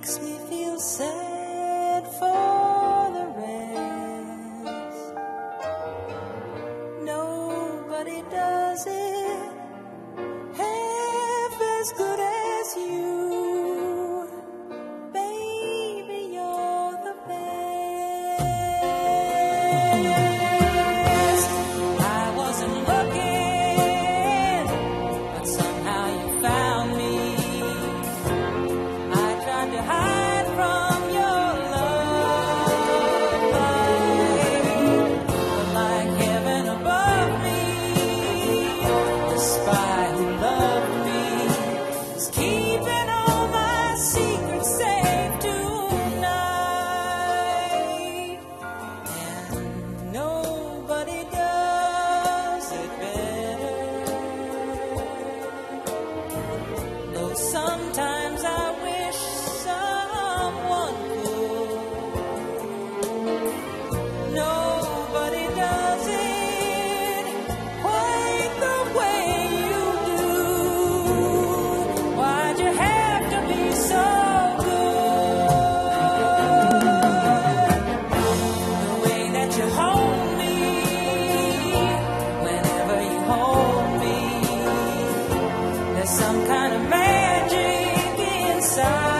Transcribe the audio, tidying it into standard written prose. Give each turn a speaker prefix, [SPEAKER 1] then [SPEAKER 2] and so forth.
[SPEAKER 1] makes me feel sad for the rest. Nobody does it half as good as you. Baby, you're the best. I wasn't looking, but somehow you found me. I tried to hide from your love, but like heaven above me, the spy who loved me is keeping all my secrets safe tonight. And nobody does it better. Though sometimes I wish someone could. Nobody does it quite the way you do. Why'd you have to be so good? The way that you hold me, whenever you hold me, there's some kind of magic inside.